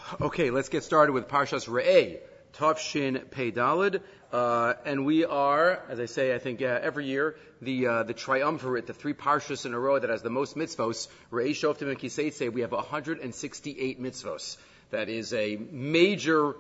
Okay, let's get started with Parshas Re'eh, Tavshin Pei Daled, and we are, as I say, I think every year, the triumvirate, the three Parshas in a row that has the most mitzvos. Re'eh, Shoftim, and Kisei, we have 168 mitzvos. That is a major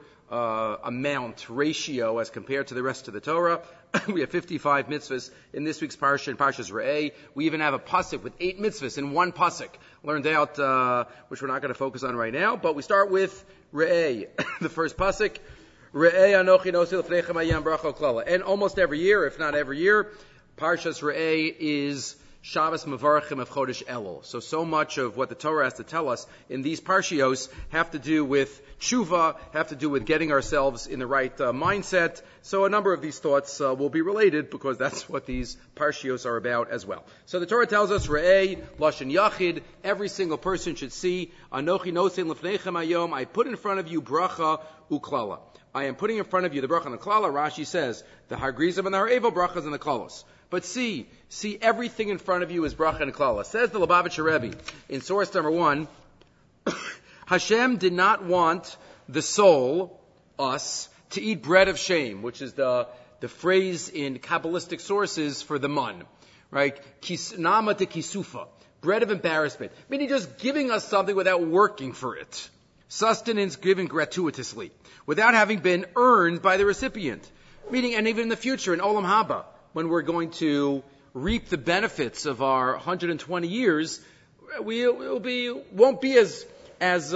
ratio as compared to the rest of the Torah. We have 55 mitzvahs in this week's parsha, in Parshas Re'eh. We even have a pasuk with 8 mitzvahs in one pasuk, learned out, which we're not going to focus on right now. But we start with Re'eh, the first pasuk. Re'eh anochi nosi lefneichem hayam bracha klala. And almost every year, if not every year, Parshas Re'eh is Shabbos Mevarachim of Chodesh Elul. So much of what the Torah has to tell us in these parshios have to do with tshuva, have to do with getting ourselves in the right mindset. So a number of these thoughts will be related because that's what these parshios are about as well. So the Torah tells us, Re'eh, Lashon Yachid, every single person should see, Anochi nosein lefneichem hayom, I put in front of you bracha uklala. I am putting in front of you the bracha and the klala. Rashi says, the hargrizim and the harevel brachas and the klalos. But see everything in front of you is bracha and klala. Says the Lubavitcher Rebbe in source number 1, Hashem did not want the soul, us, to eat bread of shame, which is the phrase in Kabbalistic sources for the mun, right? Nama de kisufa, bread of embarrassment, meaning just giving us something without working for it. Sustenance given gratuitously, without having been earned by the recipient. Meaning, and even in the future, in Olam Haba, when we're going to reap the benefits of our 120 years, won't be as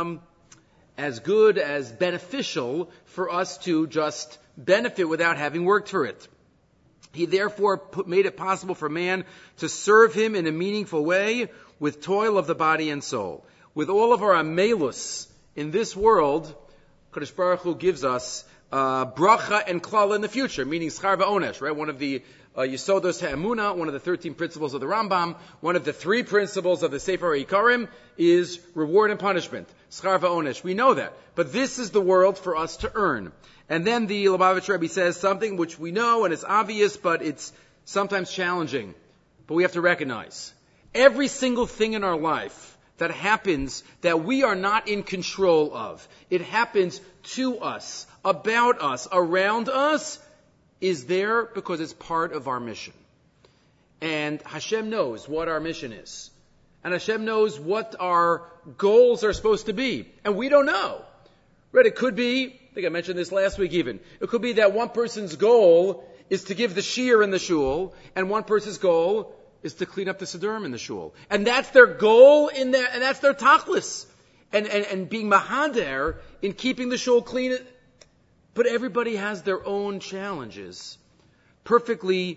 good, as beneficial for us to just benefit without having worked for it. He therefore made it possible for man to serve him in a meaningful way with toil of the body and soul. With all of our amelus in this world, Kadosh Baruch Hu gives us bracha and klala in the future, meaning schar va'onesh, right? One of the Yisodos Ha'emunah, one of the 13 principles of the Rambam, one of the 3 principles of the Sefer Ikarim is reward and punishment, schar va'onesh. We know that. But this is the world for us to earn. And then the Lubavitcher Rebbe says something which we know and it's obvious, but it's sometimes challenging. But we have to recognize. Every single thing in our life that happens that we are not in control of, it happens to us, about us, around us, is there because it's part of our mission. And Hashem knows what our mission is. And Hashem knows what our goals are supposed to be. And we don't know. Right? It could be, I think I mentioned this last week even, it could be that one person's goal is to give the shiur in the shul, and one person's goal is to clean up the siddurim in the shul. And that's their goal in there, and that's their tachlis. And being mahader in keeping the shul clean. But everybody has their own challenges. Perfectly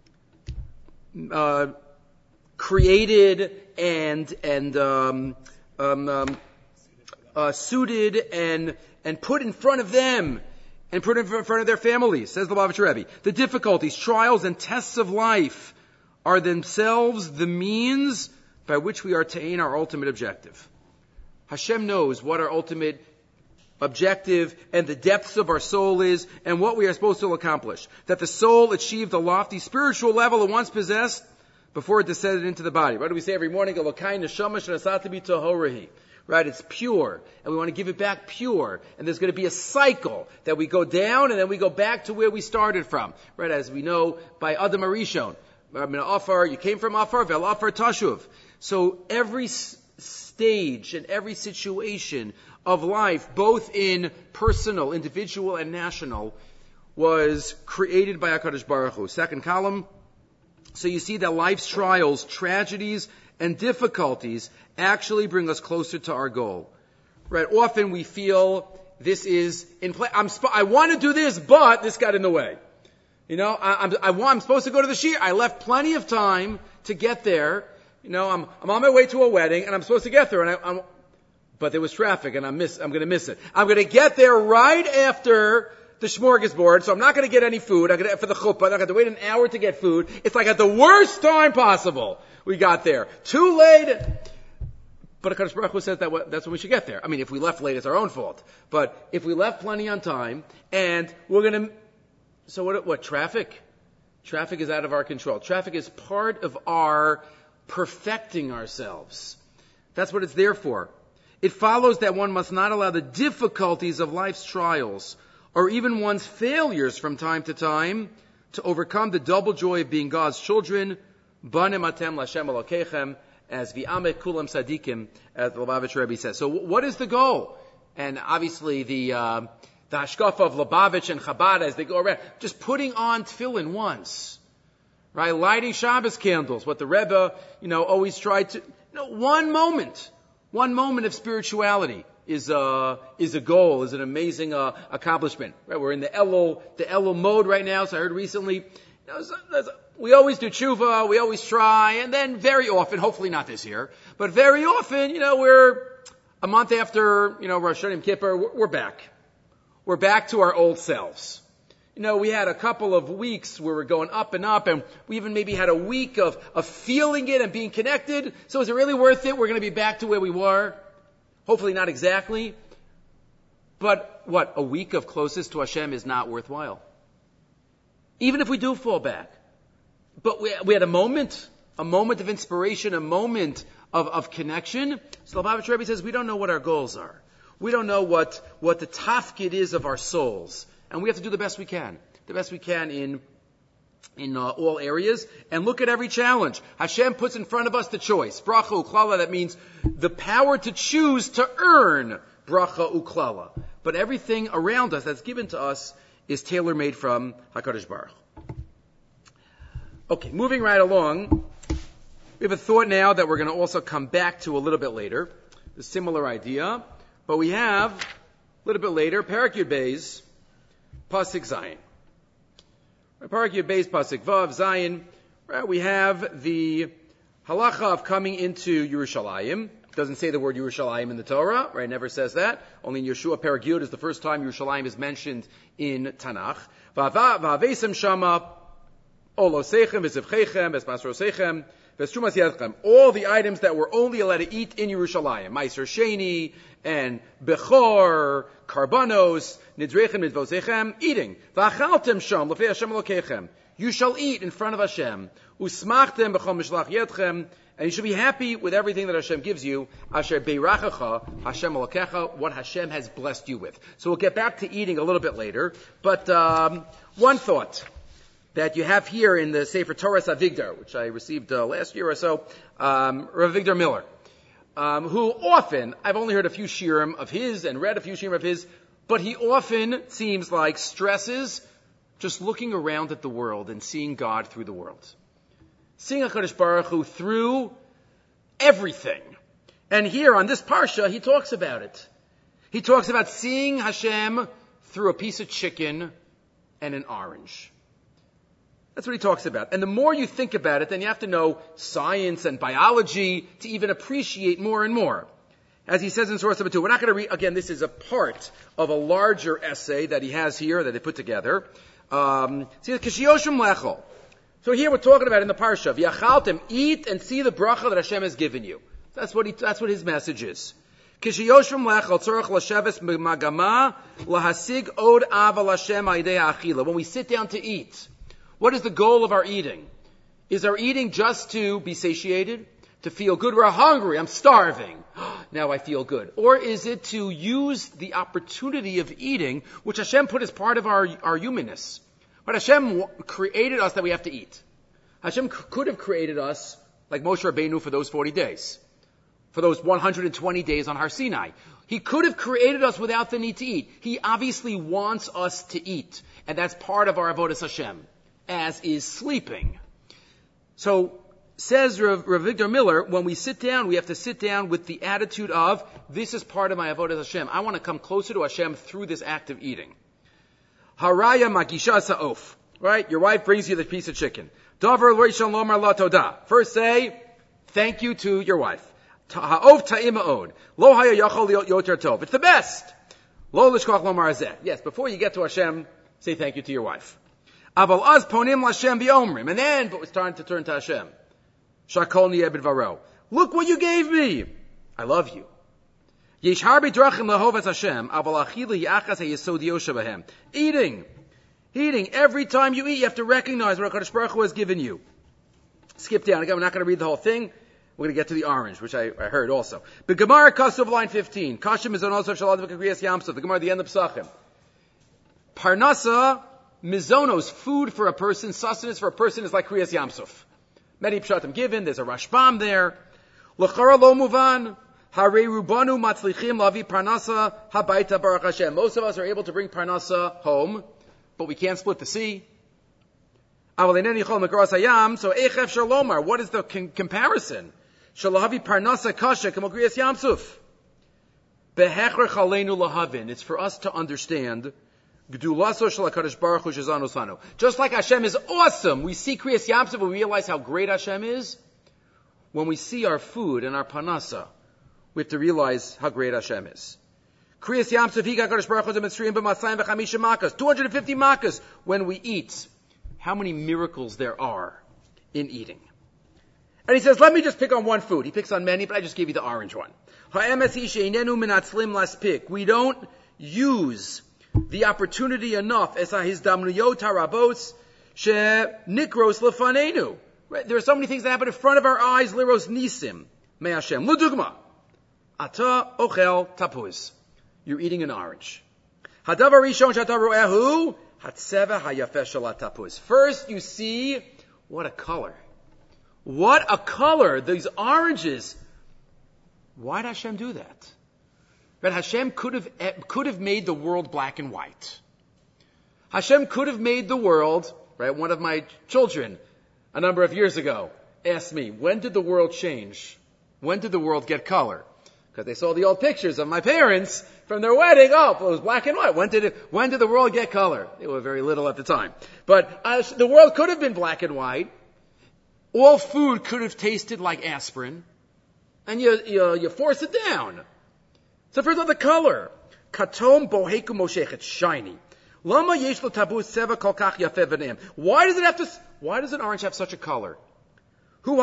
created and suited and put in front of them and put in front of their families, says the Lubavitcher Rebbe. The difficulties, trials, and tests of life are themselves the means by which we are to attain our ultimate objective. Hashem knows what our ultimate objective and the depths of our soul is and what we are supposed to accomplish. That the soul achieved the lofty spiritual level it once possessed before it descended into the body. What do we say every morning? Right? It's pure. And we want to give it back pure. And there's going to be a cycle that we go down and then we go back to where we started from. Right? As we know by Adam Arishon. You came from Afar, Vel Afar Tashuv. So every stage and every situation of life, both in personal, individual, and national, was created by HaKadosh Baruch Hu. Second column. So you see that life's trials, tragedies, and difficulties actually bring us closer to our goal. Right? Often we feel this is in play. I want to do this, but this got in the way. You know, I'm supposed to go to the shiur. I left plenty of time to get there. You know, I'm on my way to a wedding and I'm supposed to get there, and but there was traffic and I'm going to miss it. I'm going to get there right after the smorgasbord, so I'm not going to get any food. For the chuppah, I'm going to wait an hour to get food. It's like at the worst time possible we got there. Too late. But HaKadosh Baruch Hu says that's when we should get there. I mean, if we left late, it's our own fault. But if we left plenty on time, and we're going to... So what? Traffic? Traffic is out of our control. Traffic is part of our perfecting ourselves. That's what it's there for. it follows that one must not allow the difficulties of life's trials, or even one's failures from time to time, to overcome the double joy of being God's children, banim atem l'Hashem Elokechem, as v'amet kulam sadikim, as the Lubavitch Rebbe says. So what is the goal? And obviously the hashkafa of Lubavitch and Chabad as they go around, just putting on tefillin once, right? Lighting Shabbos candles, what the Rebbe, always tried to, one moment of spirituality is a goal, is an amazing accomplishment. Right? We're in the Elul mode right now. So I heard recently, we always do tshuva, we always try, and then very often, hopefully not this year, but very often, we're a month after, Rosh Hashanah Kippur, we're back. We're back to our old selves. We had a couple of weeks where we're going up and up, and we even maybe had a week of feeling it and being connected. So is it really worth it? We're going to be back to where we were. Hopefully not exactly. But what? A week of closest to Hashem is not worthwhile. Even if we do fall back. But we had a moment of inspiration, a moment of connection. So the Lubavitch Rebbe says we don't know what our goals are. We don't know what the tafkid is of our souls. And we have to do the best we can. The best we can in all areas. And look at every challenge. Hashem puts in front of us the choice. Bracha uklala, that means the power to choose to earn bracha uklala. But everything around us that's given to us is tailor-made from HaKadosh Baruch. Okay, moving right along. We have a thought now that we're going to also come back to a little bit later. A similar idea. But we have, a little bit later, Parak Yud Beis, Pasuk Zayin. Parak Yud Beis, Pasuk Vav, Zayin. Right, we have the halacha of coming into Yerushalayim. It doesn't say the word Yerushalayim in the Torah, right? It never says that. Only in Yeshua Parak Yud is the first time Yerushalayim is mentioned in Tanakh. Va'avesem shama, olosechem, v'zivchechem, v'smasrosechem, v'strumas yadchem. All the items that we're only allowed to eat in Yerushalayim. Meiser Sheni, and Bechor, Karbanos, Nidrechem, Nidvosechem, eating. V'achaltem sham, l'fei Hashem Elokechem. You shall eat in front of Hashem. Usmachtem b'chol mishlach yedchem. And you should be happy with everything that Hashem gives you. Asher beirachacha, Hashem Elokecha, what Hashem has blessed you with. So we'll get back to eating a little bit later. But one thought that you have here in the Sefer Torah Avigdor, which I received last year or so, Rav Avigdor Miller, who often, I've only heard a few shiurim of his and read a few shiurim of his, but he often seems like stresses just looking around at the world and seeing God through the world. Seeing HaKadosh Baruch Hu through everything. And here on this parsha, he talks about it. He talks about seeing Hashem through a piece of chicken and an orange. That's what he talks about. And the more you think about it, then you have to know science and biology to even appreciate more and more. As he says in source number 2, we're not going to read, again, this is a part of a larger essay that he has here that they put together. So here we're talking about in the parsha, v'yachaltem, eat and see the bracha that Hashem has given you. That's what his message is. When we sit down to eat, what is the goal of our eating? Is our eating just to be satiated? To feel good? We're hungry, I'm starving. Now I feel good. Or is it to use the opportunity of eating, which Hashem put as part of our humanness? But Hashem created us that we have to eat. Hashem could have created us like Moshe Rabbeinu for those 40 days. For those 120 days on Har Sinai. He could have created us without the need to eat. He obviously wants us to eat. And that's part of our avodas Hashem. As is sleeping. So, says Rav Avigdor Miller, when we sit down, we have to sit down with the attitude of, this is part of my avodas Hashem. I want to come closer to Hashem through this act of eating. Haraya magisha sa'of. Right? Your wife brings you the piece of chicken. Davar lo'ishon lomar la toda. First say, thank you to your wife. Ha'of ta'im ma'od. Lo haya yachol yoter tov. It's the best. Lo lishkoch lomar azeh. Yes, before you get to Hashem, say thank you to your wife. Aval az ponim l'Hashem bi'omrim. And then, but it's time to turn to Hashem. Shakol niyeh b'dvaro. Look what you gave me. I love you. Yesh harbi drachim lahovas Hashem, aval achili yachas hayesod yosha b'hem. Eating. Every time you eat, you have to recognize what HaKadosh Baruch Hu has given you. Skip down. Again, we're not going to read the whole thing. We're going to get to the orange, which I heard also. But Gemara Kasuv, line 15. Kashim is also Shalad V'Kriyas Yamsuf. The Gemara, the end of Psachim. Parnasa, mizonos, food for a person, sustenance for a person is like Kriyas Yamsuf. Many pshatim given. There's a Rashbam there. L'chara lo muvan. Harei rubanu matzlichim lavi parnasa habaita baruch Hashem. Most of us are able to bring parnasa home, but we can't split the sea. So echef shalomar. What is the comparison? Shalahavi parnasa kasha k'mokriyas yamsuf. Behecher chalenu lahavin. It's for us to understand. Gdulaso shalakadosh baruch hu shezanosanu. Just like Hashem is awesome, we see kriyas yamsuf, we realize how great Hashem is. When we see our food and our parnasa, we have to realize how great Hashem is. Kriyas yamsuf hika kadosh baruch hu zemitzrayim b'masayim v'chamisha makas. 250 makas when we eat. How many miracles there are in eating. And he says, let me just pick on one food. He picks on many, but I just gave you the orange one. We don't use the opportunity enough. There are so many things that happen in front of our eyes. Liros nisim. Me Hashem. L'dugma. Ata ochel tapuz. You're eating an orange. Hadavar rishon shata ro'ehu. First, you see, what a color. What a color. These oranges. Why did Hashem do that? But Hashem could have made the world black and white. Hashem could have made the world, right? One of my children, a number of years ago, asked me, when did the world change? When did the world get color? Because they saw the old pictures of my parents from their wedding. Oh, it was black and white. When did the world get color? They were very little at the time. But the world could have been black and white. All food could have tasted like aspirin. And you force it down. So first of all, the color. Katom boheku moshech. It's shiny. Lama yesh lo tabu seva kol kach yafeh v'neim. Why does an orange have such a color? An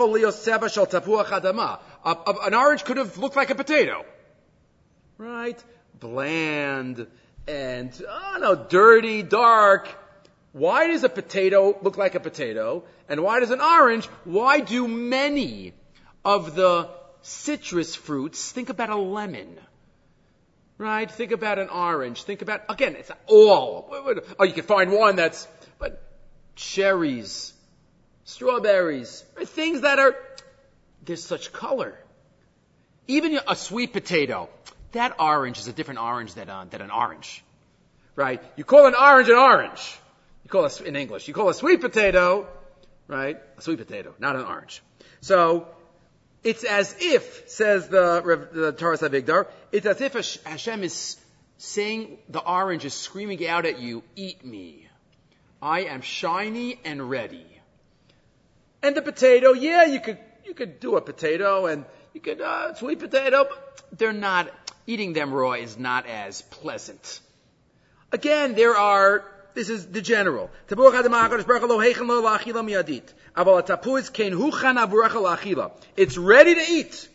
orange could have looked like a potato. Right? Bland and, dirty, dark. Why does a potato look like a potato? And why does an orange? Why do many of the citrus fruits, think about a lemon. Right? Think about an orange. Think about, again, it's all. Oh, you can find one but cherries, strawberries, things that there's such color. Even a sweet potato, that orange is a different orange than an orange. Right? You call an orange. You call in English, you call a sweet potato, right? A sweet potato, not an orange. So, it's as if, says the Torah Savigdar, it's as if Hashem is saying, the orange is screaming out at you, eat me. I am shiny and ready. And the potato, yeah, you could do a potato and you could, sweet potato, but they're not, eating them raw is not as pleasant. Again, this is the general. It's ready to eat.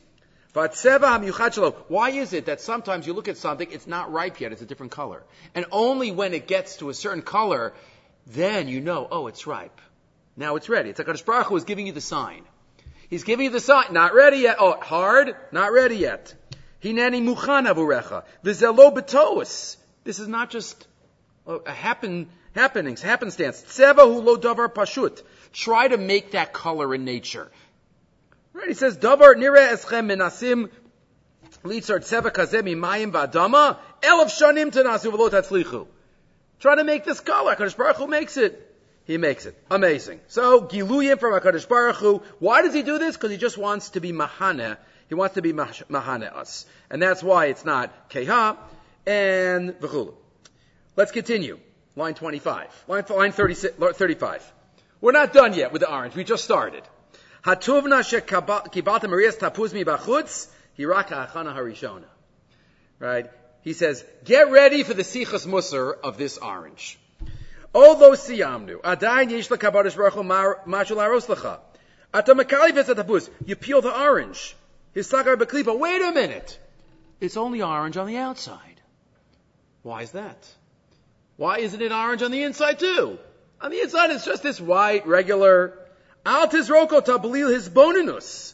Why is it that sometimes you look at something, it's not ripe yet, it's a different color. And only when it gets to a certain color, then you know, oh, it's ripe. Now it's ready. It's like HaKadosh Baruch Hu is giving you the sign. He's giving you the sign. Not ready yet. Oh, hard? Not ready yet. Hineni muchan avurecha. V'zelo b'toos. This is not just happenstance. Tseva hu lo davar pashut. Try to make that color in nature. Right? He says, davar nireh eschem menasim litzar tseva kazeh mimayim v'adama elef shanim tenasu v'lo tatzlichu. Try to make this color. HaKadosh Baruch Hu makes it. He makes it. Amazing. So, Giluyim from HaKadosh Baruch Hu. Why does he do this? Because he just wants to be Mahane. He wants to be Mahane us. And that's why it's not Keha and V'chulu. Let's continue. Line 25. Line 35. We're not done yet with the orange. We just started. Hatuvna shekibalta Marias tapuz mi bachutz hiraka achana harishona. Right? He says, get ready for the sichas musar of this orange. Although siyamnu, adayin yesh lekadosh baruch hu mashu laros lecha. Ata makali v'zetapuz. You peel the orange. Hisakar beklipa. Wait a minute. It's only orange on the outside. Why is that? Why isn't it orange on the inside too? On the inside it's just this white, regular. Al tizroko tablil his boninus.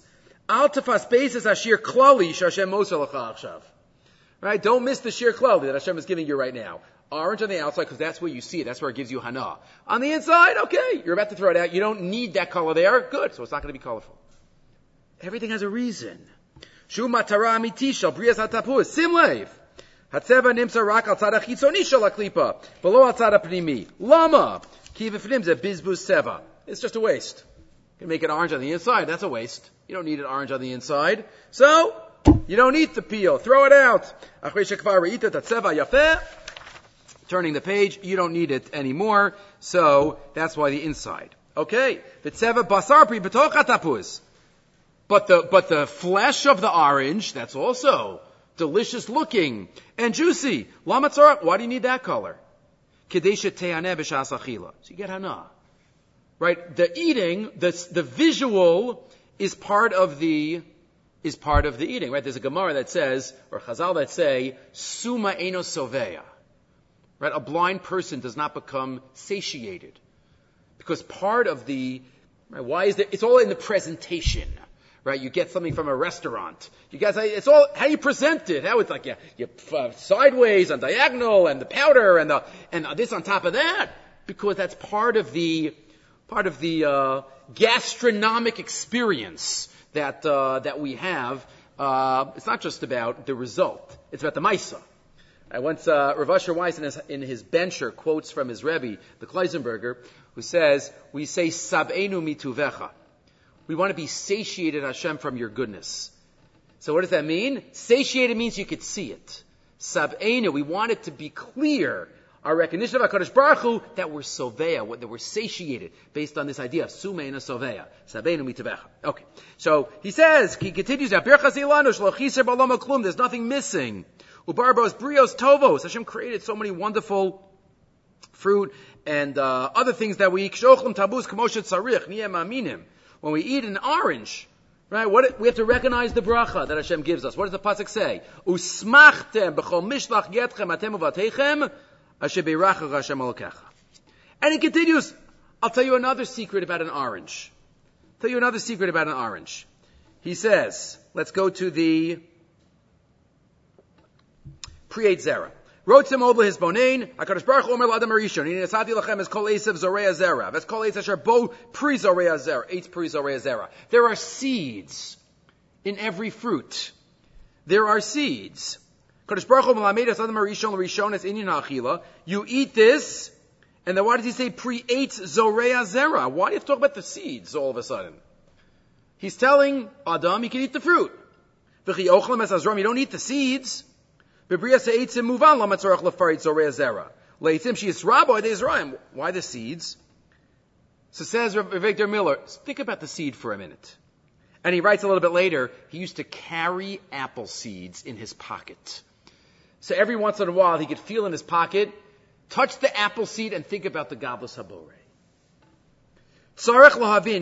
Al tefas basis ashir klali shashem mosel lecha achshav. Right? Don't miss the shir klali that Hashem is giving you right now. Orange on the outside, because that's where you see it. That's where it gives you hana. On the inside, okay, you're about to throw it out. You don't need that color there. Good. So it's not going to be colorful. Everything has a reason. Shu matara amiti shel brias hatapuz. Sim lev. Hatzeva nimsa rak al tzad hachitzoni shel haklipa. Below al tzad hapnimi. Lama. Ki v'fnim ze bizbuz seva. It's just a waste. You can make it orange on the inside. That's a waste. You don't need it orange on the inside. So, you don't eat the peel. Throw it out. Achrei shekvar re'ita tatzeva yafeh. Turning the page, you don't need it anymore. So, that's why the inside. Okay. V'tzeva basar pri b'toch hatapuz. But the flesh of the orange, that's also delicious looking and juicy. Lama tzorach, why do you need that color? Kedesha te'aneh b'shas achila. So you get hana. Right? The eating, the visual is part of the eating. Right? There's a Gemara that says, or Chazal that say, Suma eno soveya. Right? A blind person does not become satiated. Because part of right, why is there, it's all in the presentation. Right, you get something from a restaurant. You guys, it's all how you present it. How it's like you sideways and diagonal and the powder and this on top of that, because that's part of the gastronomic experience that we have. It's not just about the result; it's about the maisa. Once Rav Asher Weiss in his Bencher quotes from his Rebbe, the Kleisenberger, who says, "We say sab'enu mituvecha." We want to be satiated, Hashem, from your goodness. So what does that mean? Satiated means you could see it. Sab'enu, we want it to be clear, our recognition of HaKadosh Baruch Hu, that we're soveya, that we're satiated, based on this idea of sumeina soveya. Sab'enu mitavecha. Okay. So he says, he continues, there's nothing missing. Ubarbos brios tovos. Hashem created so many wonderful fruit and other things that we eat. When we eat an orange, right, we have to recognize the bracha that Hashem gives us. What does the pasuk say? Usmachtem b'chol mishlach yetchem atem uvatechem asher beiracha Hashem Elokecha. And he continues, I'll tell you another secret about an orange. He says, let's go to the Pri-8 Zera. Rotzim od lehisbonein, HaKadosh Baruch Hu omer l'adam harishon, Hine nasati lachem es kol esav zoreya zera, ves kol eitz asher bo pri zoreya zera, eitz pri zoreya zera. There are seeds in every fruit. There are seeds. HaKadosh Baruch Hu melamed es adam harishon l'rishon es inyan ha'achila. You eat this, and then why does he say pri-8 zoreya zera? Why do you have to talk about the seeds all of a sudden? He's telling Adam you can eat the fruit. V'chi ochlem es azrom, you don't eat the seeds. Why the seeds? So says Victor Miller, think about the seed for a minute. And he writes a little bit later, he used to carry apple seeds in his pocket. So every once in a while he could feel in his pocket, touch the apple seed and think about the Gavlas Habore. It's not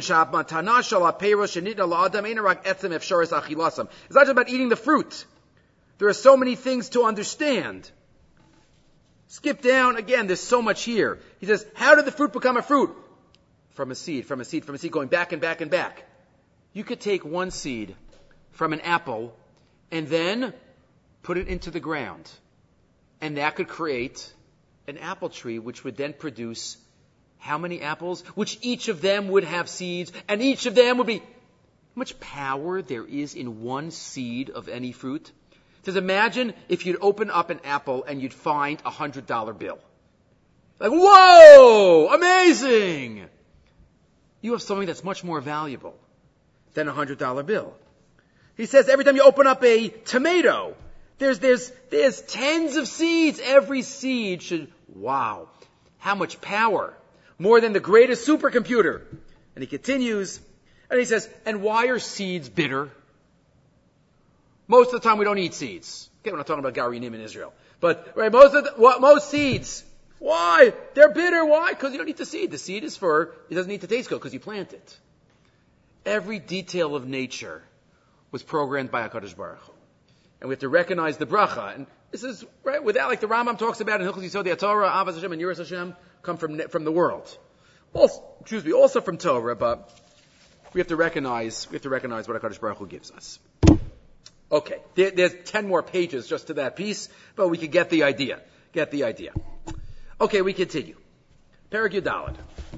just about eating the fruit. There are so many things to understand. Skip down, again, there's so much here. He says, how did the fruit become a fruit? From a seed, going back and back and back. You could take one seed from an apple and then put it into the ground. And that could create an apple tree, which would then produce how many apples? Which each of them would have seeds, and each of them would be... How much power there is in one seed of any fruit? Says, imagine if you'd open up an apple and you'd find a $100 bill. Like, whoa! Amazing! You have something that's much more valuable than a $100 bill. He says every time you open up a tomato, there's tens of seeds. Every seed should, wow, how much power. More than the greatest supercomputer. And he continues, and he says, and why are seeds bitter? Most of the time we don't eat seeds. Okay, we're not talking about Garinim in Israel. But, right, most seeds. Why? They're bitter. Why? Because you don't eat the seed. The seed is it doesn't need to taste good because you plant it. Every detail of nature was programmed by HaKadosh Baruch Hu. And we have to recognize the bracha. And this is, right, without, like the Rambam talks about in Hilchos Yisod Torah, Avas Hashem and Yiras Hashem come from the world. Also from Torah, but we have to recognize what HaKadosh Baruch Hu gives us. Okay, there's 10 more pages just to that piece, but we can get the idea. Okay, we continue. Perek Yudalid.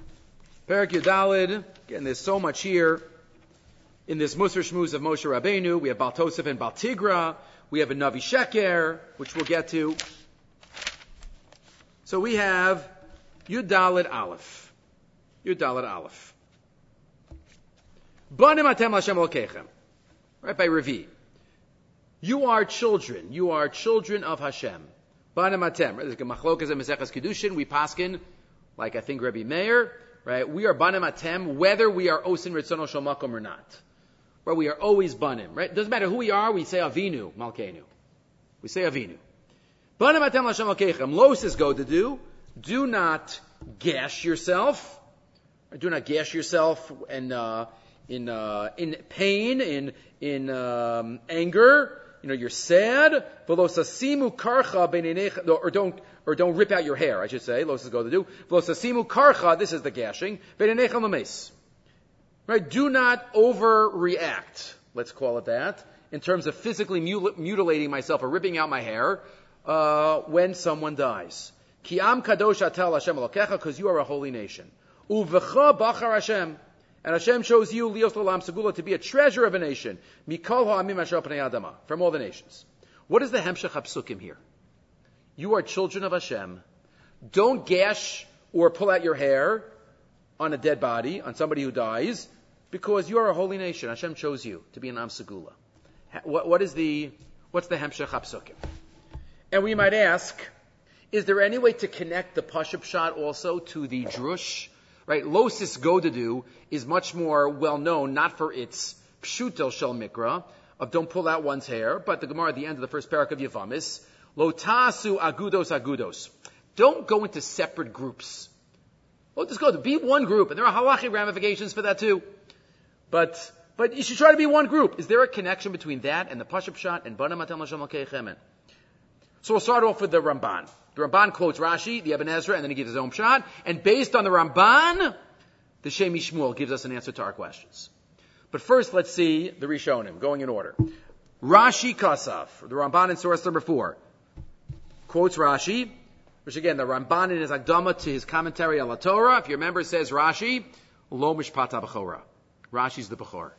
Again, there's so much here. In this Musar Shmuz of Moshe Rabbeinu, we have Baal Tosef and Baal Tigra. We have a Navi Sheker, which we'll get to. So we have Yudalid Aleph. Banim atem Hashem Elokechem. Right, by Revi. You are children of Hashem. Banim atem. There's a machlokas and Maseches Kedushin. We paskin, like I think Rabbi Meir, right? We are banim atem, whether we are osin ritzono shel makom or not. Right? We are always banim, right? Doesn't matter who we are, we say Avinu, Malkeinu. We say Avinu. Banim atem Hashem Elokechem. Los is go to do. Do not gash yourself. Do not gash yourself and in pain, in anger. You're sad. Or don't rip out your hair, I should say. Los is go to do. This is the gashing. Right? Do not overreact. Let's call it that. In terms of physically mutilating myself or ripping out my hair when someone dies. Ki am kadosh atel Hashem Elokecha, because you are a holy nation. Uvecha bachar Hashem. And Hashem chose you, Lios L'Olam Segula, to be a treasure of a nation. Mikol ha'amim asher pnei adama, from all the nations. What is the Hemshech HaPsukim here? You are children of Hashem. Don't gash or pull out your hair on a dead body, on somebody who dies, because you are a holy nation. Hashem chose you to be an Am Segula. What's the Hemshech HaPsukim? And we might ask, is there any way to connect the Pashup Shot also to the Drush? Right, Losis Godadu is much more well known, not for its pshutel shel mikra, of don't pull out one's hair, but the Gemara at the end of the first parak of Yevamis, lo tasu agudos. Don't go into separate groups. Well, just go to be one group, and there are halachic ramifications for that too. But you should try to be one group. Is there a connection between that and the Pashup Shot and Banim atem Hashem Elokechem? So we'll start off with the Ramban. The Ramban quotes Rashi, the Ibn Ezra, and then he gives his own shot. And based on the Ramban, the Shemi Shmuel gives us an answer to our questions. But first, let's see the Rishonim, going in order. Rashi Kasaf, the Ramban in source number 4, quotes Rashi, which again, the Ramban in his Akdama to his commentary on La Torah, if you remember, says Rashi, Lo Mishpat HaBechora. Rashi's the Bechor.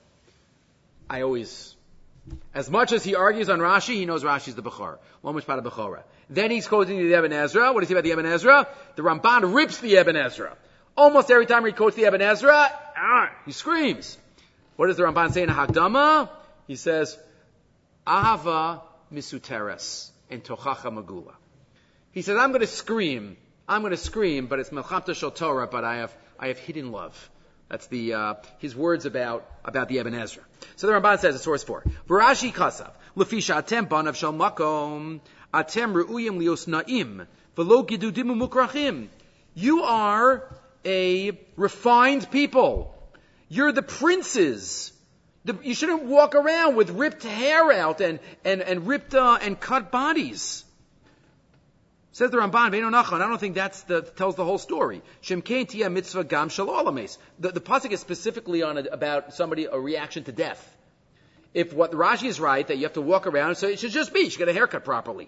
As much as he argues on Rashi, he knows Rashi's the Bechor. Lo Mishpat HaBechora. Then he's quoting the Ibn Ezra. What does he say about the Ibn Ezra? The Ramban rips the Ibn Ezra. Almost every time he quotes the Ibn Ezra, he screams. What does the Ramban say in Hakdama? He says, Ahava misuteres and tochacha magula. He says, I'm going to scream, but it's melchamta shel Torah, but I have hidden love. That's his words about the Ibn Ezra. So the Ramban says, source 4, V'Rashi kasav, lefisha atem banav shel makom, atem re'uyim lios na'im, v'lo gidudim u'mukrachim. You are a refined people. You're the princes. You shouldn't walk around with ripped hair out and ripped and cut bodies. Says the Ramban, I don't think tells the whole story. Shemkein tiyah mitzvah gam shel olames. The pasuk is specifically about a reaction to death. If what Rashi is right, that you have to walk around, so it should just be, you should get a haircut properly.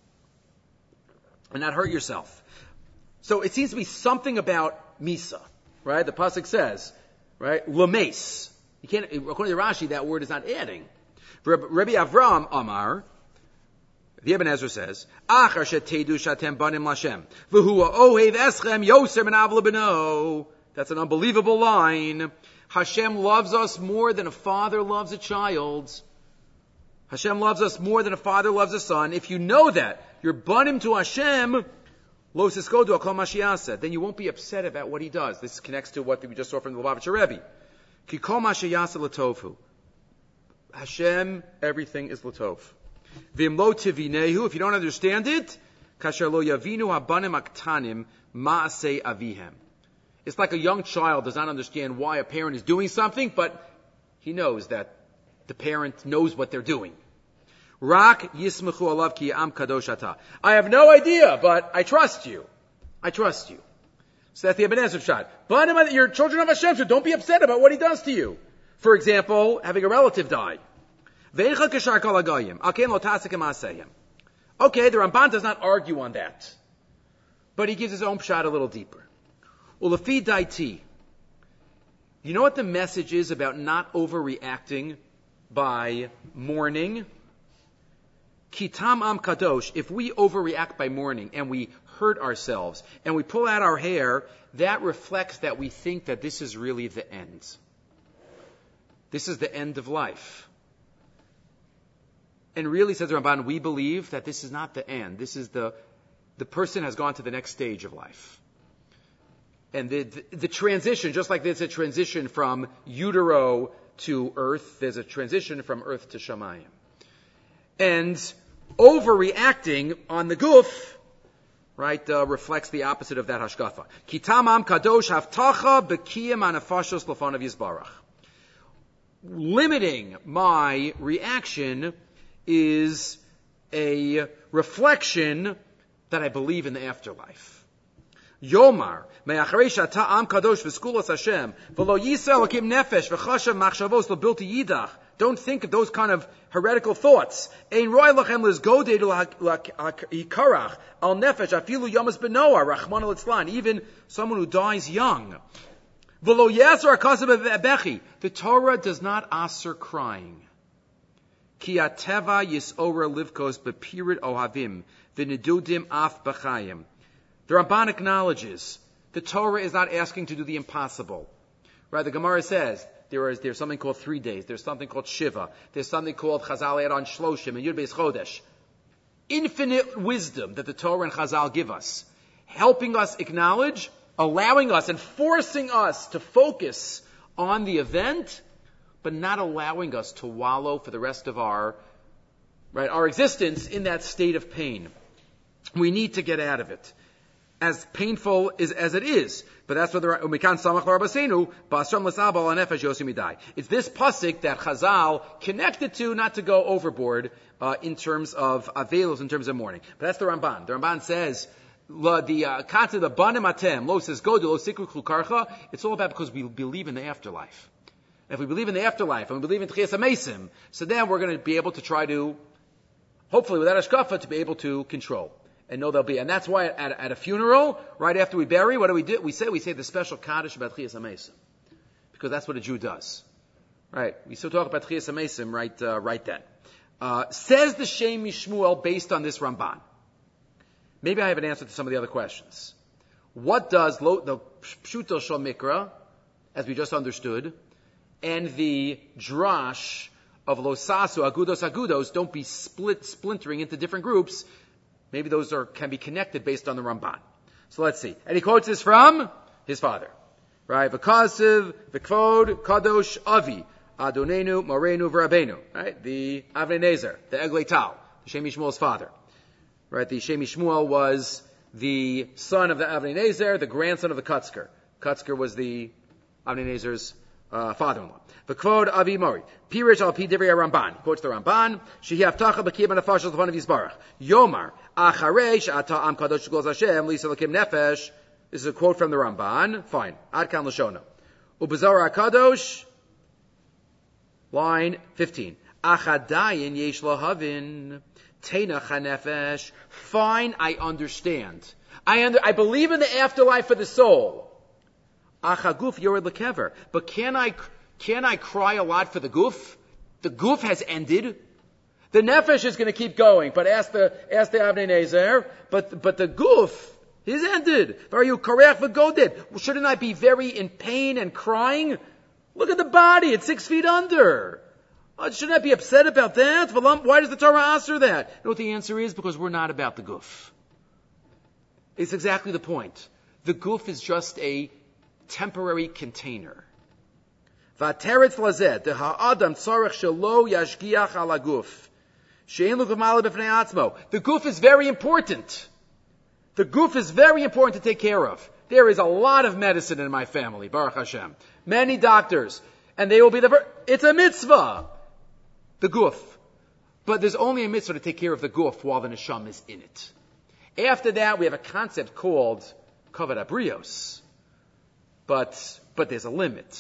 And not hurt yourself. So it seems to be something about Misa, right? The pasuk says, right, lames. You can't, according to Rashi, that word is not adding. Rabbi Avram Amar, the Ibn Ezra says, Achar shetedu shatem banim lashem, v'hu ohev eschem yoser ben avla beno. That's an unbelievable line. Hashem loves us more than a father loves a child. Hashem loves us more than a father loves a son. If you know that, you're banim to Hashem, lo siskodu akol mashiyasa, then you won't be upset about what he does. This connects to what we just saw from the Lubavitcher Rebbe. Ki kol mashiyasa latofu. Hashem, everything is latov. V'im lo tivinehu, if you don't understand it, kasher lo yavinu habanim aktanim ma'asei avihem. It's like a young child does not understand why a parent is doing something, but he knows that the parent knows what they're doing. Rak yismechu alav ki am kadosh ata. I have no idea, but I trust you. So that's the Ibn Ezra shot. But you're children of Hashem, so don't be upset about what he does to you. For example, having a relative die. Okay, the Ramban does not argue on that, but he gives his own shot a little deeper. Ulafi daiti. You know what the message is about not overreacting by mourning? Kitam am kadosh. If we overreact by mourning and we hurt ourselves and we pull out our hair, that reflects that we think that this is really the end. This is the end of life. And really, says Ramban, we believe that this is not the end. This is the person has gone to the next stage of life. And the transition, just like there's a transition from utero to earth, there's a transition from earth to Shamayim. And overreacting on the guf, right, reflects the opposite of that hashkafa. Kitamam kadosh haftacha bekiyam anafashos lefanav yizbarach. Limiting my reaction is a reflection that I believe in the afterlife. Yomar, me'acharei shata am kadosh v'skulos Hashem, v'lo yisrael akim nefesh v'chashav machshavos l'bilti yidach. Don't think of those kind of heretical thoughts. Ein roi lachem l'zgodei l'hikarach al nefesh afilu yomas benoah rachman al-itzlan. Even someone who dies young. V'lo yasar akasav bechi. The Torah does not aser crying. Ki ateva yisora livkos bepirit ohavim v'nedudim af b'chayim. The Ramban acknowledges the Torah is not asking to do the impossible. Right? The Gemara says there's something called 3 days. There's something called Shiva. There's something called Chazal Eran Shloshim and Yud Beis Chodesh. Infinite wisdom that the Torah and Chazal give us, helping us acknowledge, allowing us and forcing us to focus on the event, but not allowing us to wallow for the rest of our existence in that state of pain. We need to get out of it. As painful as it is. But that's what it's this pasuk that Chazal connected to, not to go overboard in terms of avelos, in terms of mourning. But that's the Ramban. The Ramban says, the banim atem, lo says go lo sikru klukarcha. It's all about because we believe in the afterlife. And if we believe in the afterlife and we believe in Tchias HaMesim, so then we're going to be able to try to, hopefully without ashkafa, to be able to control. And know there'll be. And that's why at a funeral, right after we bury, what do? We say the special Kaddish about Tchias HaMesim. Because that's what a Jew does. Right? We still talk about Tchias HaMesim right then. Says the Shem Mishmuel based on this Ramban. Maybe I have an answer to some of the other questions. What does the Pshuto Shal Mikra, as we just understood, and the Drash of Losasu, Agudos, don't be splintering into different groups. Maybe those can be connected based on the Ramban. So let's see. And he quotes this from his father. Right? V'kasiv, v'kvod, kadosh, avi, adonenu, morenu, v'rabenu. Right? The Avnei Nezer, the Eglei Tal, the Shem Mishmuel's father. Right? The Shem Mishmuel was the son of the Avnei Nezer, the grandson of the Kutzker. Kutzker was the Avnei Nezer's father-in-law. V'kvod avi mori. Pirish al pi divrei Ramban. He quotes the Ramban. Shehi avtacha b'kiyam anafashos l'fanav yizbarach. Yomar. Acharei she'ata am kadosh sh'gol Hashem lisa l'kim nefesh. This is a quote from the Ramban. Fine. Ad kan l'shono. Ubezara kadosh. Line 15. Achadayin yesh lahavin. Teina chanefesh. Fine, I understand. I believe in the afterlife for the soul. Achaguf yored lekever. But can I cry a lot for the guf? The guf has ended. The nefesh is going to keep going. But ask the Avnei Nezer. But the guf is ended. Are you correct? Shouldn't I be very in pain and crying? Look at the body. It's 6 feet under. Shouldn't I be upset about that? Why does the Torah answer that? You know what the answer is? Because we're not about the guf. It's exactly the point. The guf is just a temporary container. V'ateretz lazeh the ha'adam tzarech shelo yashgiach ala guf she'en lo g'mala b'fnei atzmo. The guf is very important. The guf is very important to take care of. There is a lot of medicine in my family, Baruch Hashem. Many doctors, and they will be it's a mitzvah. The guf, but there's only a mitzvah to take care of the guf while the neshama is in it. After that, we have a concept called kavod habrios. But there's a limit.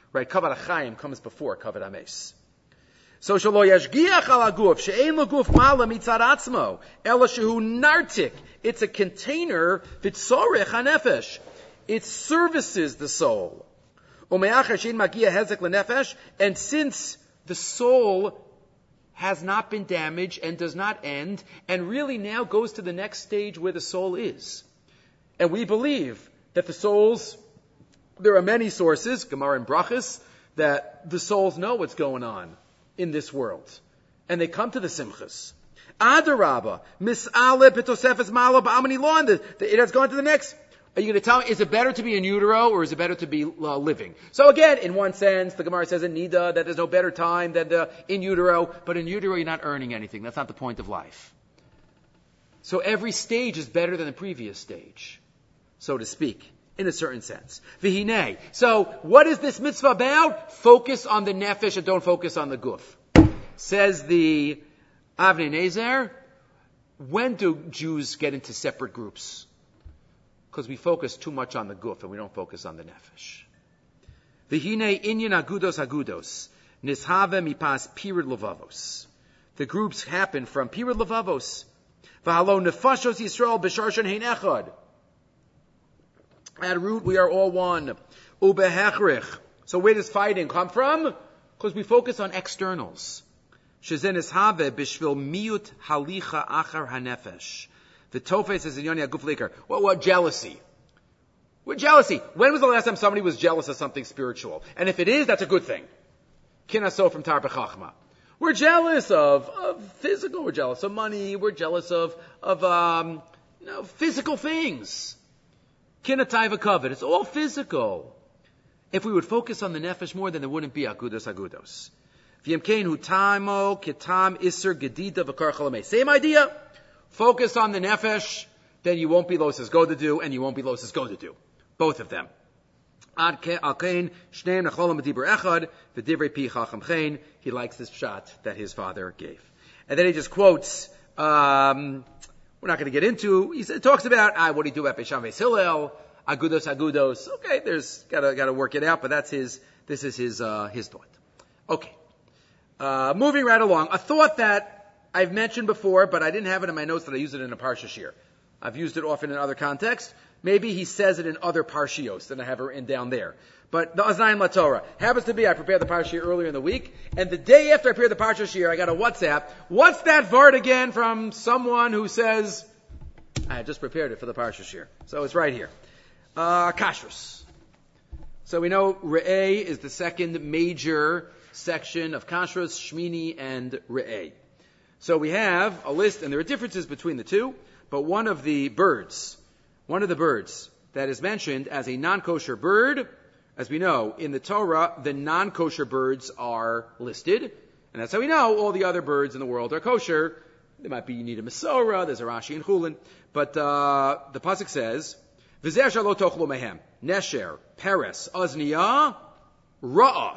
Right? Kavod HaChaim comes before Kavod HaMes. So shelo yashgiach al haguf she'ein lo guf mala mitzad atzmo ela shehu nartik. It's a container v'tzorech hanefesh. It services the soul. Ume'achar she'ein magia hezek lenefesh. And since the soul has not been damaged and does not end, and really now goes to the next stage where the soul is. And we believe that the souls, there are many sources, Gemara and Brachas, that the souls know what's going on in this world. And they come to the Simchas. Adarabba, mis'ale petosefes malo ba'amani lo, and it has gone to the next. Are you going to tell me, is it better to be in utero or is it better to be living? So again, in one sense, the Gemara says in Nida that there's no better time than in utero, but in utero you're not earning anything. That's not the point of life. So every stage is better than the previous stage, so to speak, in a certain sense. V'hinei. So what is this mitzvah about? Focus on the nefesh and don't focus on the guf. Says the Avnei Nezer, when do Jews get into separate groups? Because we focus too much on the guf and we don't focus on the nefesh. V'hinei inyan agudos nishave mipas pirid levavos. The groups happen from pirid levavos. V'halo nefashos Yisrael b'sharshan hein echad. At root, we are all one. Ubehechrich. So where does fighting come from? Because we focus on externals. Shezen ishave b'shvil miut halicha achar hanefesh. The tofes is in Yoni Aguf Leker. What jealousy? What jealousy? When was the last time somebody was jealous of something spiritual? And if it is, that's a good thing. Kinaso from Tar B'Chachma. We're jealous of physical. We're jealous of money. We're jealous of physical things. Kinatay v'kavod. It's all physical. If we would focus on the nefesh more, then there wouldn't be agudos. V'yemkein hu taimo kitam iser gedida v'kar chalamei. Same idea. Focus on the nefesh, then you won't be losses go to do, and you won't be losses go to do. Both of them. He likes this shot that his father gave. And then he just quotes, we're not going to get into, he talks about, what do you do at Beisham Beis Hillel, agudos. Okay, there's gotta work it out, but this is his thought. Okay. Moving right along. A thought that I've mentioned before, but I didn't have it in my notes that I used it in a Parsha Shir. I've used it often in other contexts. Maybe he says it in other Parshios than I have it written down there. But the Aznayim LaTorah happens to be, I prepared the Parsha Shir earlier in the week, and the day after I prepared the Parsha Shir, I got a WhatsApp. What's that vart again from someone who says, I had just prepared it for the Parsha Shir. So it's right here. Kashrus. So we know Re'eh is the second major section of Kashrus, Shmini, and Re'eh. So we have a list, and there are differences between the two, but one of the birds that is mentioned as a non-kosher bird, as we know, in the Torah, the non-kosher birds are listed, and that's how we know all the other birds in the world are kosher. There might be, you need a Mesorah, there's a Rashi and Chulin, but the pasuk says, V'zer shalo tochlu mehem, Nesher, Peres, Ozniyah, Ra'ah,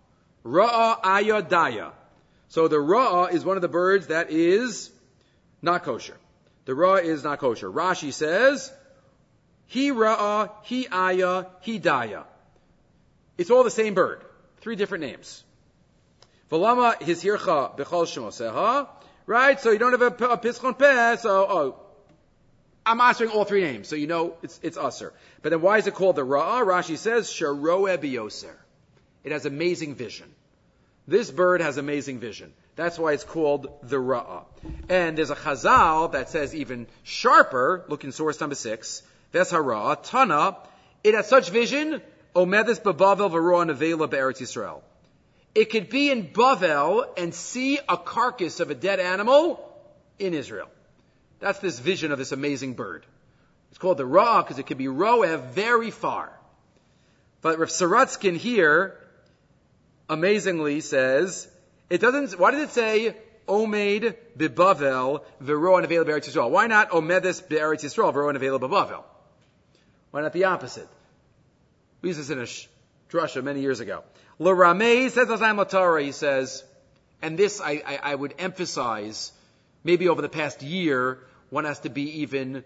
Ayodaya. So the Ra'ah is one of the birds that is not kosher. The Ra'ah is not kosher. Rashi says, He Ra'ah, He Aya, He Daya. It's all the same bird. 3 different names. V'lama hizhircha b'chol shemoseha. Right? So you don't have a pischon peh, so, I'm answering all 3 names, so you know it's usher. But then why is it called the Ra'ah? Rashi says, Sharoeh biyoser. It has amazing vision. This bird has amazing vision. That's why it's called the Ra'ah. And there's a Chazal that says even sharper, look in source number 6, Veshara, Tana, it has such vision, Omedes beBavel v'roa nevela be'eretz Yisrael. It could be in Bavel and see a carcass of a dead animal in Israel. That's this vision of this amazing bird. It's called the Ra'ah because it could be Roeh very far. But Rav Saratskin here amazingly says, it doesn't, why does it say, Omed beBavel v'roa nevela be'eretz Yisrael? Why not Omedes be'eretz Yisrael v'roa nevela beBavel? Why not the opposite? We used this in a drasha many years ago. L'ramei says Aznayim LaTorah, he says, and this I would emphasize, maybe over the past year, one has to be even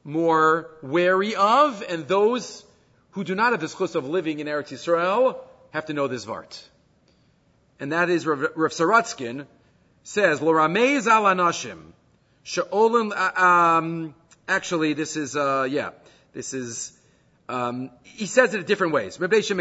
more wary of, and those who do not have the zchus of living in Eretz Yisrael have to know this vart. And that is Rav Saratskin says, Lo ramez al anashim, she'olim, actually this is, he says it in different ways. Right. It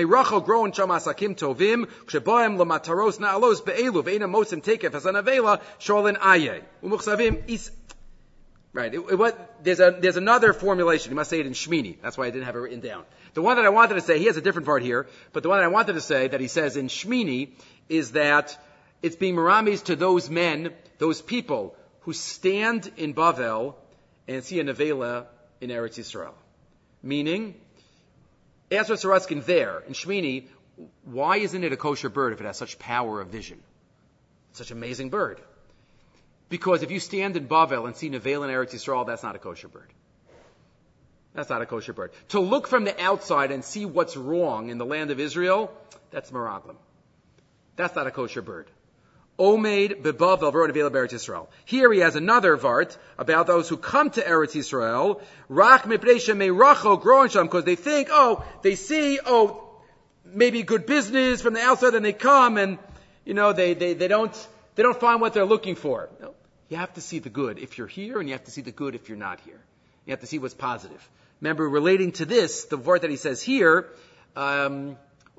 there's another formulation. You must say it in Shmini. That's why I didn't have it written down. The one that I wanted to say, he has a different part here, but the one that I wanted to say that he says in Shmini is that it's being meramis to those men, those people who stand in Bavel and see a nevela in Eretz Yisrael. Meaning, ask Rav Saratskin there, in Shmini, why isn't it a kosher bird if it has such power of vision? It's such an amazing bird. Because if you stand in Bavel and see nevela in Eretz Yisrael, that's not a kosher bird. That's not a kosher bird. To look from the outside and see what's wrong in the land of Israel, that's meraglim. That's not a kosher bird. Omeid bebavel v'ro nevela b'Eretz Yisrael. Here he has another vart about those who come to Eretz Yisrael, rach mipnei shemeiracho growing sham, because they think, they see, maybe good business from the outside, and they come and, they don't find what they're looking for. No. You have to see the good if you're here, and you have to see the good if you're not here. You have to see what's positive. Remember, relating to this, the word that he says here, remember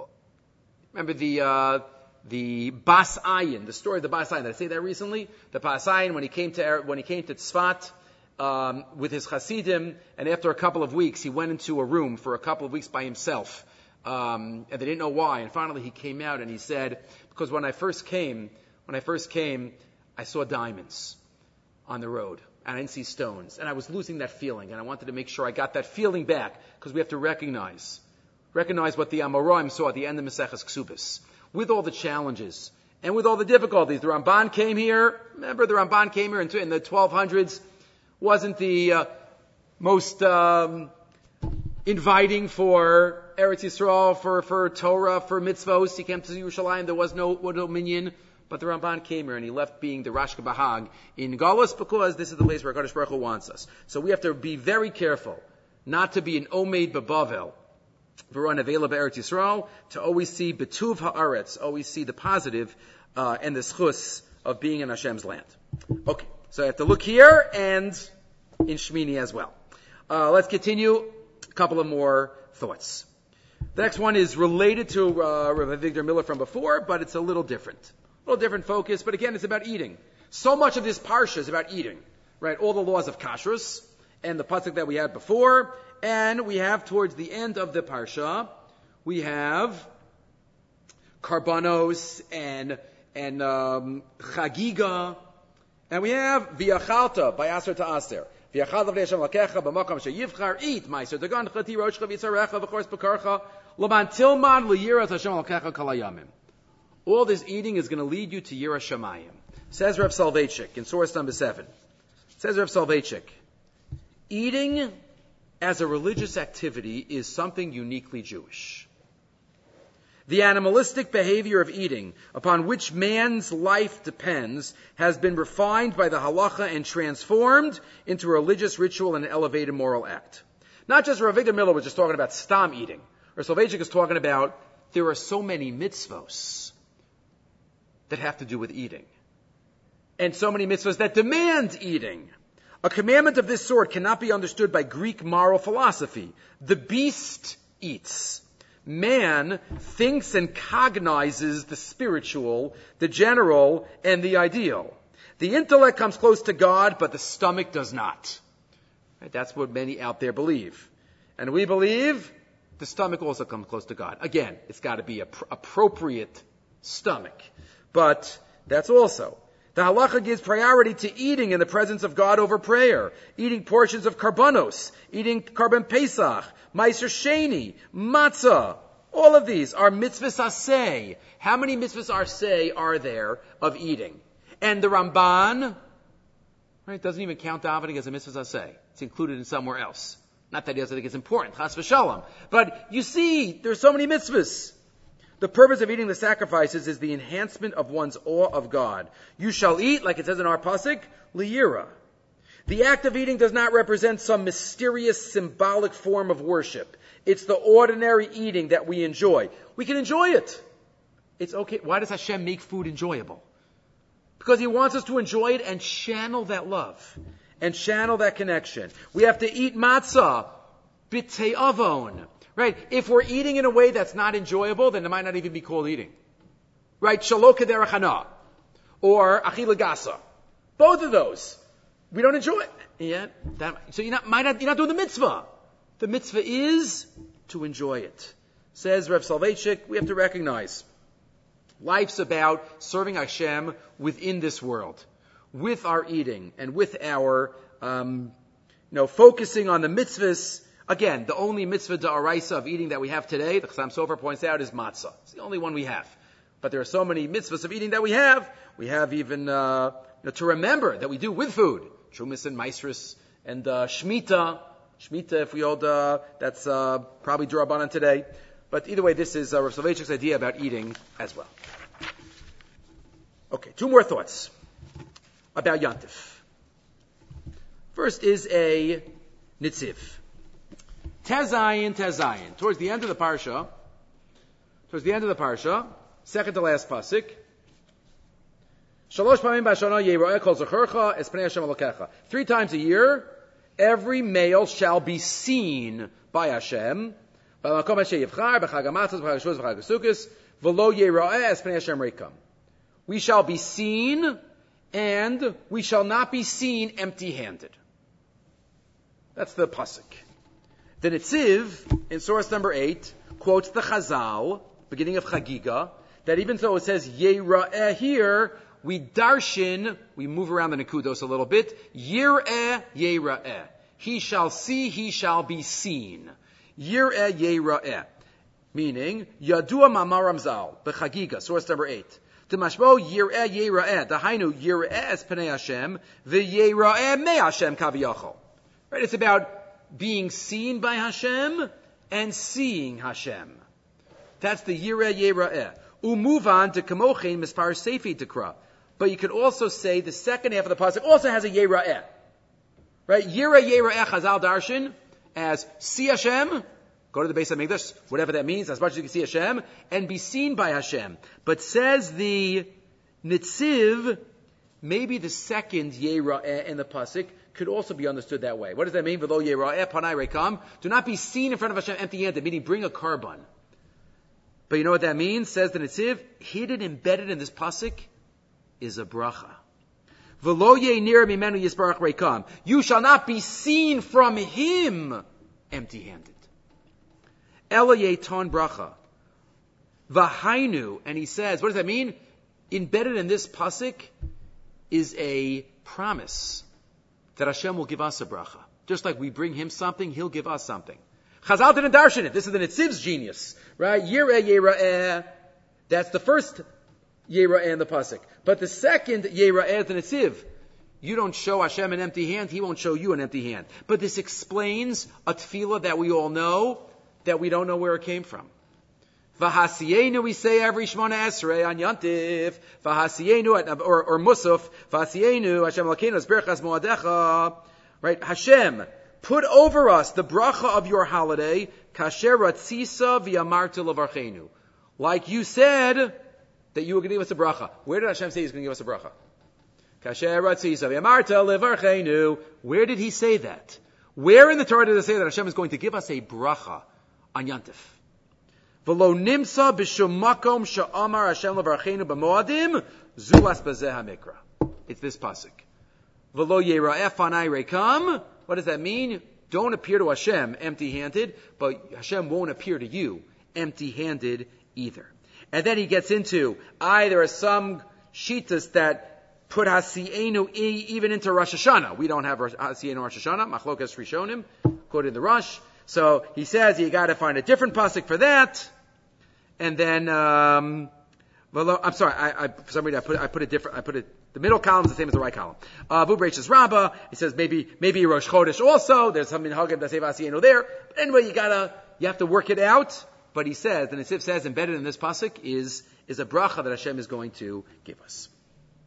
the Bas Ayin, the story of the Bas Ayin. Did I say that recently? The Bas Ayin, when he came to Tzfat with his Hasidim, and after a couple of weeks, he went into a room for a couple of weeks by himself, and they didn't know why. And finally, he came out and he said, because when I first came, I saw diamonds on the road, and I didn't see stones, and I was losing that feeling, and I wanted to make sure I got that feeling back, because we have to recognize what the Amoraim saw at the end of Maseches Ksubis. With all the challenges and with all the difficulties, the Ramban came here. Remember, the Ramban came here in the 1200s. Wasn't the most inviting for Eretz Yisrael, for Torah, for mitzvos. He came to Yerushalayim. There was no minyan. But the Ramban came here and he left being the Rashka Bahag in Galus because this is the place where HaKadosh Baruch Hu wants us. So we have to be very careful not to be an Omeid Bebavel, V'ron Avela Be'eretz Yisrael, to always see Betuv Haaretz, always see the positive and the schus of being in Hashem's land. Okay, so I have to look here and in Shmini as well. Let's continue. A couple of more thoughts. The next one is related to Rabbi Victor Miller from before, but it's a little different. A little different focus, but again, it's about eating. So much of this parsha is about eating, right? All the laws of kashrus and the pasuk that we had before, and we have towards the end of the parsha, we have karbanos and chagiga, and we have viachalta by aser to aser. Viachalta v'Hashem lakecha b'makam sheyivchar, eat ma'aser dagan chati roshcha v'yitzarecha v'chors b'karcha l'man tilman l'yiras Hashem lakecha kalayamim. All this eating is going to lead you to Yira Shamayim. Says Rav Soloveitchik in source number 7. Says Rav Soloveitchik, eating as a religious activity is something uniquely Jewish. The animalistic behavior of eating, upon which man's life depends, has been refined by the halacha and transformed into a religious ritual and an elevated moral act. Not just Rav Victor Miller was just talking about stam eating. Rav Soloveitchik is talking about there are so many mitzvos that have to do with eating. And so many mitzvahs that demand eating. A commandment of this sort cannot be understood by Greek moral philosophy. The beast eats. Man thinks and cognizes the spiritual, the general, and the ideal. The intellect comes close to God, but the stomach does not. Right? That's what many out there believe. And we believe the stomach also comes close to God. Again, it's got to be appropriate stomach. But that's also. The halacha gives priority to eating in the presence of God over prayer. Eating portions of karbanos. Eating karban pesach. Meiser sheni. Matzah. All of these are mitzvahs aseh. How many mitzvahs aseh are there of eating? And the Ramban, right, doesn't even count davening as a mitzvah aseh. It's included in somewhere else. Not that he doesn't think it's important. Chas v'shalom. But you see, there's so many mitzvahs. The purpose of eating the sacrifices is the enhancement of one's awe of God. You shall eat, like it says in our pasuk, liyira. The act of eating does not represent some mysterious symbolic form of worship. It's the ordinary eating that we enjoy. We can enjoy it. It's okay. Why does Hashem make food enjoyable? Because He wants us to enjoy it and channel that love and channel that connection. We have to eat matzah, bitei avon, right? If we're eating in a way that's not enjoyable, then it might not even be called eating, right? Shalo kederech hana or achila gasa. Both of those, we don't enjoy it. Yeah, so you're not doing the mitzvah. The mitzvah is to enjoy it. Says Rev Soloveitchik, we have to recognize life's about serving Hashem within this world, with our eating and with our, focusing on the mitzvahs. Again, the only mitzvah da'araisa of eating that we have today, the Chassam Sofer points out, is matzah. It's the only one we have. But there are so many mitzvahs of eating that we have. We have even to remember that we do with food. Trumas and Maisris and Shemitah. Shemitah, if we hold, that's probably D'Rabbanan today. But either way, this is Rav Soloveitchik's idea about eating as well. Okay, 2 more thoughts about Yantif. First is a nitziv. Tezayin. Towards the end of the parsha, second to last pasuk. Shalosh pamim b'shana yira'eh kol zechercha es pnei Hashem elokecha. 3 times a year, every male shall be seen by Hashem. B'makom asher yivchar b'chag hamatzos b'chag hashuvos b'chag hasukos v'lo yira'eh es pnei Hashem reikam. We shall be seen, and we shall not be seen empty-handed. That's the pasuk. The Nitziv, in source number 8, quotes the Chazal, beginning of Chagiga, that even though it says Yera'eh here, we darshin, we move around the Nekudos a little bit, Yera'eh, Yera'eh. He shall see, he shall be seen. Yera'eh, Yera'eh. Meaning, Yadua Mamar Ramzal, B'Chagiga, source number 8. T'mashmo Yera'eh, Yera'eh. Dahainu, Yera'eh es Pnei Hashem, V'Yera'eh me Hashem kaviyachol. Right, it's about being seen by Hashem and seeing Hashem. That's the Yireh Yera'eh. Umuvan to Kamochein Mispar Sefi Tekra. But you could also say the second half of the pasuk also has a Yera'eh. Right? Yireh Yera'eh Chazal Darshan as see Hashem, go to the base of Mikdash, whatever that means, as much as you can see Hashem, and be seen by Hashem. But says the Nitziv, maybe the second Yera'eh in the pasuk could also be understood that way. What does that mean? V'lo yera'eh panai rekam. Do not be seen in front of Hashem empty-handed, meaning bring a korban. But you know what that means? Says the Nitziv, hidden, embedded in this pasuk is a bracha. V'lo ye'nir mimenu yisbarach rekam. You shall not be seen from Him empty-handed. Ela ye'ton bracha. V'hainu. And he says, what does that mean? Embedded in this pasuk is a promise that Hashem will give us a bracha. Just like we bring Him something, He'll give us something. Chazal didn't darshan it. This is the Nitziv's genius. Right? Yireh Yera'eh. That's the first Yera'eh in the pasuk. But the second Yera'eh is the Nitziv. You don't show Hashem an empty hand, He won't show you an empty hand. But this explains a tefillah that we all know, that we don't know where it came from. V'hasiyenu, we say every Shmona Esrei on Yantif. V'hasiyenu, or Musaf. V'hasiyenu, Hashem Elokeinu, es berachas moadecha. Right? Hashem, put over us the bracha of your holiday, kasher ratzisa v'yamarta levarchenu. Like you said that you were going to give us a bracha. Where did Hashem say He's going to give us a bracha? Kasher ratzisa v'yamarta levarchenu. Where did He say that? Where in the Torah did it say that Hashem is going to give us a bracha on Yantif? V'lo nimsa b'shum makom sha'amar Hashem levarchenu b'moadim zulas b'zeh hamikra. It's this pasuk. V'lo yera'eh fanai rekam. What does that mean? Don't appear to Hashem empty-handed, but Hashem won't appear to you empty-handed either. And then he gets into, there are some shitas that put Hasienu even into Rosh Hashanah. We don't have Hasienu Rosh Hashanah, Machlokas Rishonim, quoted in the Rosh. So he says you got to find a different pasuk for that. And then, I'm sorry, for some reason I put it, the middle column is the same as the right column. Vubrach's Rabbah, he says maybe Rosh Chodesh also. There's some minhagim that say Vasienu there. But anyway, you have to work it out. But he says, the Nitziv says, embedded in this pasuk is a bracha that Hashem is going to give us.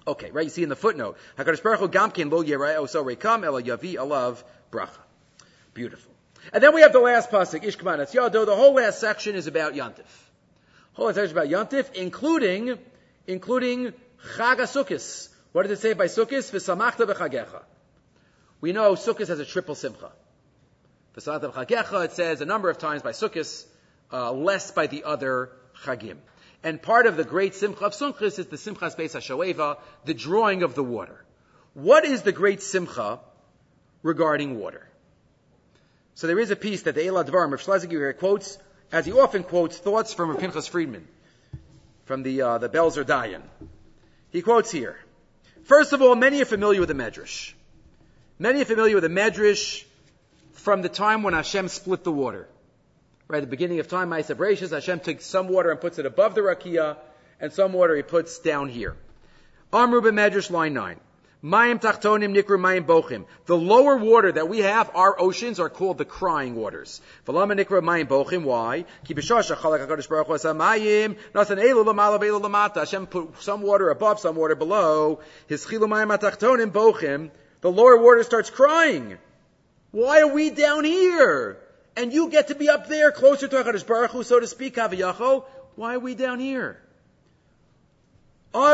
Okay, right, you see in the footnote, HaKadosh Baruch Hu Gamkin Lo Yerei Oso Rekam Ela Yavi Alav Bracha. Beautiful. And then we have the last pasuk, Ishkman Es Yado. The whole last section is about Yantif. Whole last section is about Yantif, including Chag HaSukkos. What does it say by Sukkos? V'samachta b'chagecha. We know Sukkos has a triple simcha. V'samachta b'chagecha, it says a number of times by Sukkos, less by the other Chagim. And part of the great simcha of Sukkos is the Simchas Beis HaShoeva, the drawing of the water. What is the great simcha regarding water? So there is a piece that the Eila Dvarim, Rav Schlesinger quotes, as he often quotes, thoughts from Rav Pinchas Friedman, from the Belzer Dayan. He quotes here. First of all, many are familiar with the Medrash. Many are familiar with the Medrash from the time when Hashem split the water. Right at the beginning of time, Ma'aseh Bereishis, Hashem takes some water and puts it above the Rakia, and some water he puts down here. Amru b'Medrash, line 9. Mayim tachtonim nikru mayim bochim. The lower water that we have, our oceans, are called the crying waters. V'lama nikru mayim bochim. Why? Ki b'shasha chalak HaKadosh Baruch Hu asa mayim nasan elu l'mala v'elu l'mata. Hashem put some water above, some water below. His chilu mayim atachtonim bochim. The lower water starts crying. Why are we down here? And you get to be up there, closer to HaKadosh Baruch Hu, so to speak, Kaviyachol. Why are we down here? Woe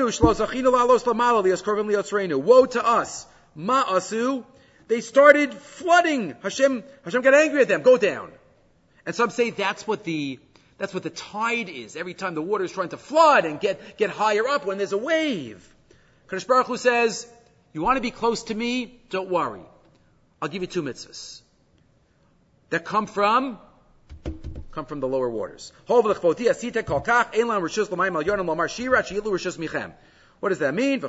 to us. Ma'asu. They started flooding. Hashem got angry at them. Go down. And some say that's what the tide is. Every time the water is trying to flood and get higher up when there's a wave. HaKadosh Baruch Hu says, you want to be close to me? Don't worry. I'll give you 2 mitzvahs that come from the lower waters. What does that mean?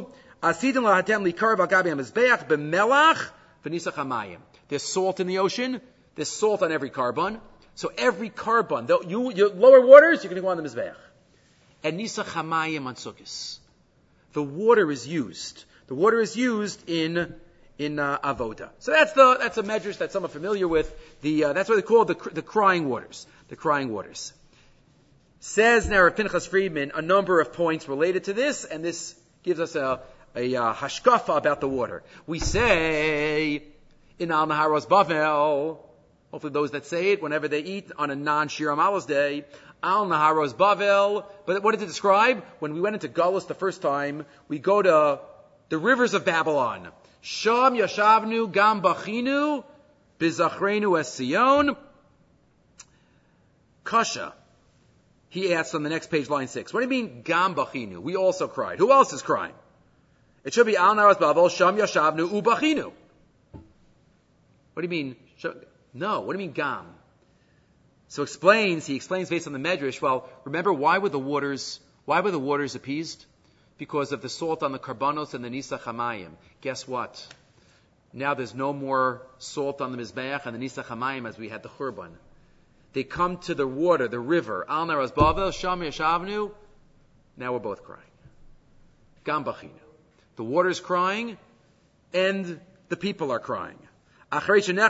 There's salt in the ocean. There's salt on every carbon. So every carbon, your lower waters, you're going to go on the Mizbeach. And Nisach HaMayim on Sukkos. The water is used. The water is used in avoda. So that's a medrash that some are familiar with. That's what they call the crying waters. The crying waters. Says now Rav Pinchas Friedman a number of points related to this, and this gives us a hashkafa about the water. We say in Al Naharos Bavel, hopefully those that say it whenever they eat on a non-Shir Amalos day, Al Naharos Bavel. But what did it describe? When we went into Galus the first time, we go to the rivers of Babylon. Sham yashavnu gam bachinu bizachrenu es Sion. Kasha. He asks on the next page, line 6. What do you mean gam bachinu? We also cried. Who else is crying? It should be al naras bavel sham yashavnu ubachinu. What do you mean? No. What do you mean gam? So he explains based on the Medrash. Well, remember why were the waters appeased? Because of the salt on the karbanos and the Nisach HaMayim. Guess what? Now there's no more salt on the Mizbeach and the Nisach HaMayim as we had the Churban. They come to the water, the river. Al Naras Bavel, Sham Yashavnu. Now we're both crying. Gam Bachinu. The water's crying and the people are crying. And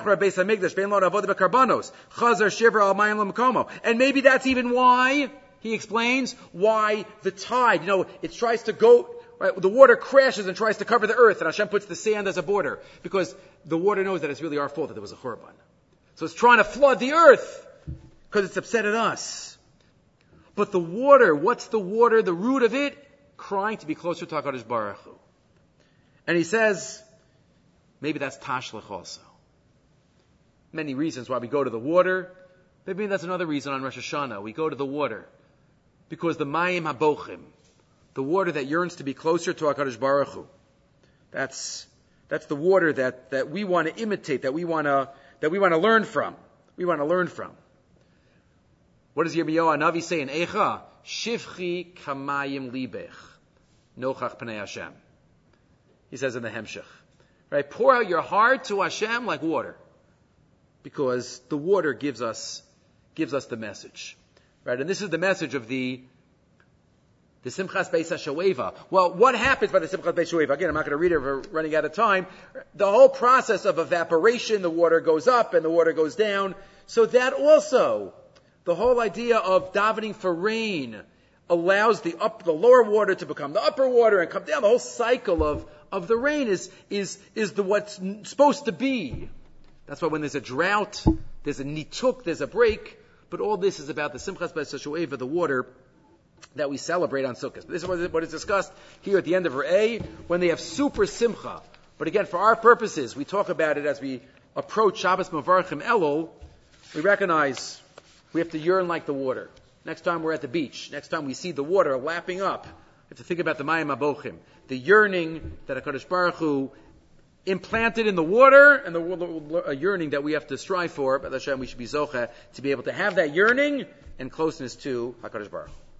maybe that's even why, he explains, why the tide, it tries to go, right, the water crashes and tries to cover the earth, and Hashem puts the sand as a border, because the water knows that it's really our fault that there was a Churban. So it's trying to flood the earth, because it's upset at us. But the water, what's the water, the root of it? Crying to be closer to HaKadosh Baruch Hu. And he says, maybe that's Tashlach also. Many reasons why we go to the water. Maybe that's another reason on Rosh Hashanah. We go to the water. Because the Mayim HaBochim, the water that yearns to be closer to HaKadosh Baruch Hu. That's the water that we want to imitate, that we want to learn from. We want to learn from. What does Yirmiyahu Hanavi say in Eicha? Shivchi kamayim libech, nochach pnei Hashem. He says in the Hemshech. Right? Pour out your heart to Hashem like water. Because the water gives us the message. Right? And this is the message of the Simchas Beis HaShoeva. Well, what happens by the Simchas Beis HaShoeva? Again, I'm not going to read it, we're running out of time. The whole process of evaporation, the water goes up and the water goes down. So that also, the whole idea of davening for rain, allows the lower water to become the upper water and come down. The whole cycle of the rain is what's supposed to be. That's why when there's a drought, there's a nituk, there's a break. But all this is about the Simchas B'Shoeva, the water that we celebrate on Sukkot. This is what is discussed here at the end of Re'eh, when they have super Simcha. But again, for our purposes, we talk about it as we approach Shabbos Mevarchim Elul. We recognize we have to yearn like the water. Next time we're at the beach, next time we see the water lapping up, we have to think about the Mayim Abochim, the yearning that HaKadosh Baruch Hu implanted in the water, and a yearning that we have to strive for. But Hashem, we should be zocheh to be able to have that yearning and closeness to HaKadosh Baruch Hu.